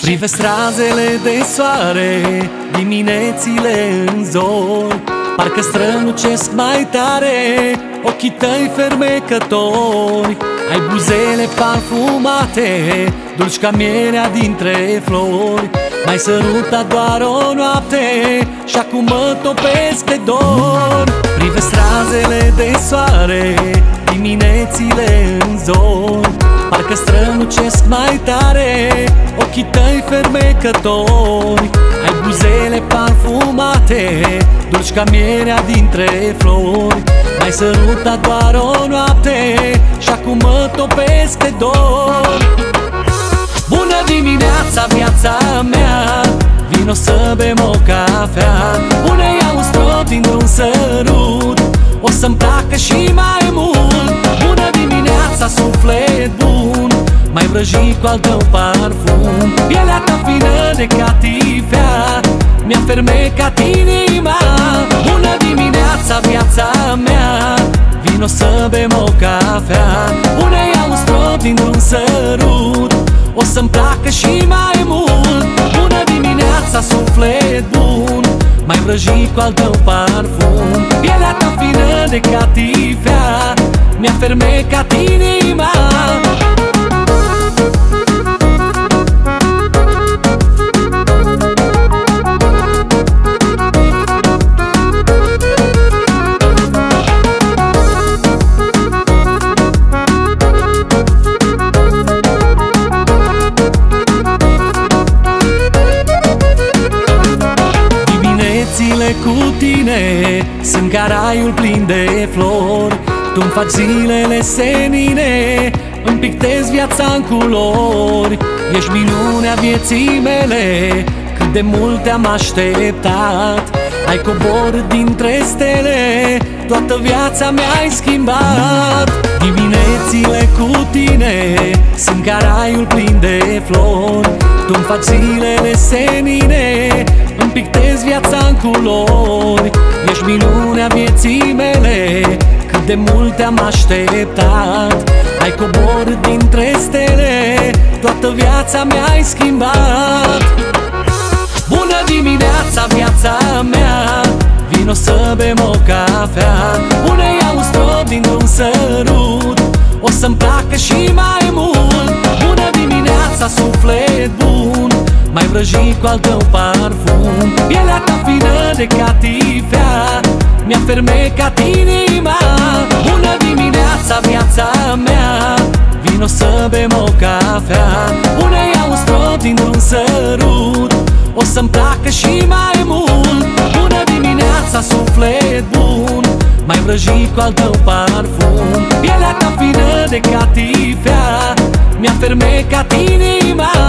Privesc razele de soare, diminețile în zori, parcă strălucesc mai tare ochii tăi fermecători. Ai buzele parfumate, dulci ca mierea dintre flori. M-ai sărutat doar o noapte și acum mă topesc de dor. Privesc razele de soare, diminețile în zori, parcă strălucesc mai tare ochii tăi fermecători. Ai buzele parfumate, dulci ca mierea dintre flori. M-ai sărutat doar o noapte și acum mă topesc de dor. Bună dimineața, viața mea, vino să bem o cafea. Pune-i un strop dintr-un sărut, o să-mi placă și mai mult. Bună dimineața, suflet bun, mai vrăjit cu al tău parfum. Pielea ta fină de catifea mi-a fermecat inima. Bună dimineața, viața mea, vino să bem o cafea. Pune-i un strop dintr-un sărut, o să-mi placă și mai mult. Bună dimineața, suflet bun, mai vrăjit cu al tău parfum. Pielea ta fină de catifea mi-a fermecat inima. Cu tine sunt ca raiul plin de flori. Tu-mi faci zilele senine, îmi pictezi viața în culori. Ești minunea vieții mele, cât de mult te-am așteptat. Ai coborât dintre stele, toată viața mi-ai schimbat. Diminețile cu tine sunt ca raiul plin de flori. Tu-mi faci zilele senine, îmi pictezi viața în culori. Ești minunea vieții mele, cât de mult te-am așteptat. Ai coborât dintre stele, toată viața mi-ai schimbat. Bună dimineața, viața mea, vino să bem o cafea. Pune-i un strop dintr-un sărut, o să-mi placă și mai mult. Bună dimineața, suflet bun, mai vrăjit cu al tău parfum. Pielea ta fină de catifea mi-a fermecat inima. Bună dimineața, viața mea, vino să bem o cafea. Pune-i un strop dintr-un sărut, o să-mi placă și mai mult. Bună dimineața, suflet bun, mai vrăjit cu al tău parfum. Pielea ta fină de catifea mi-a fermecat inima.